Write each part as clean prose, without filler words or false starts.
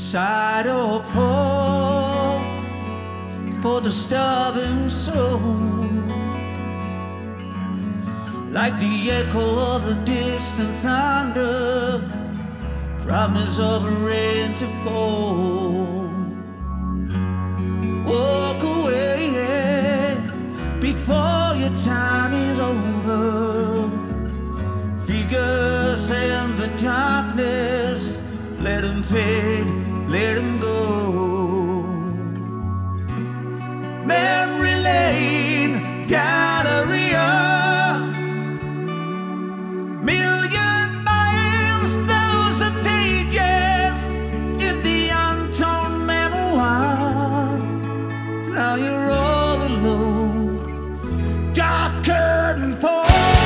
side of hope for the starving soul, like the echo of the distant thunder, promise of rain to fall. Walk away before your time is over. Figures in the darkness, let them fade, let them go. Memory lane, Galleria, million miles, thousand pages in the untold memoir. Now you're all alone, dark curtain falls.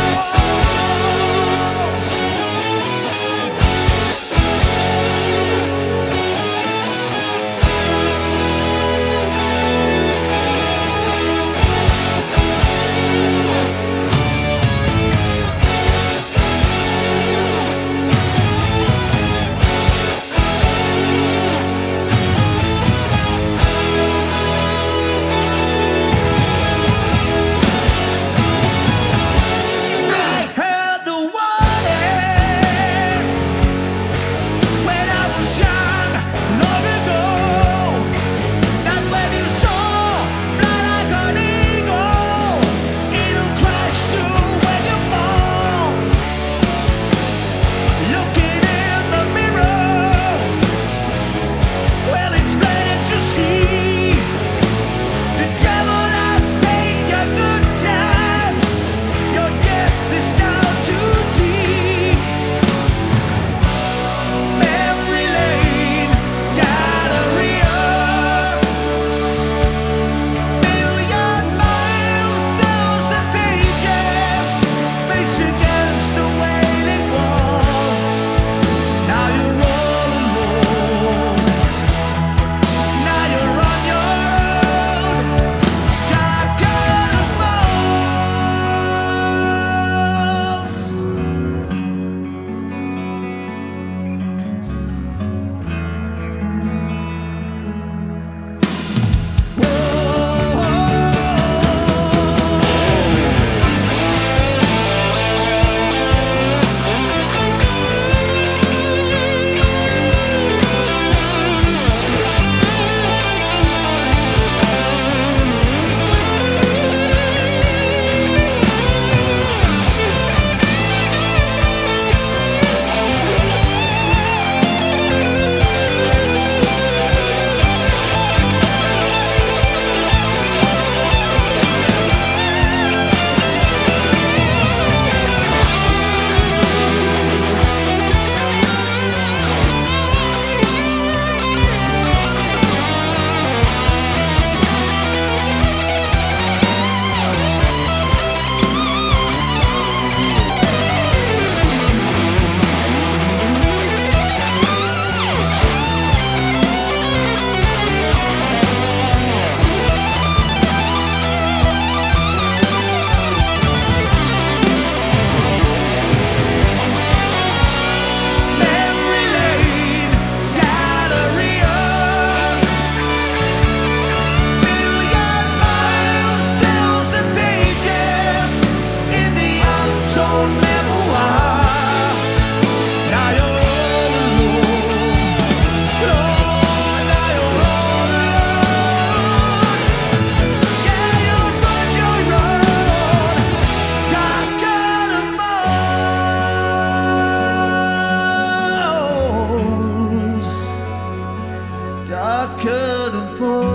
Dark curtain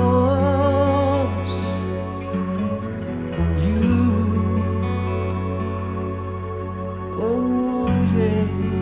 falls on you. Oh yeah.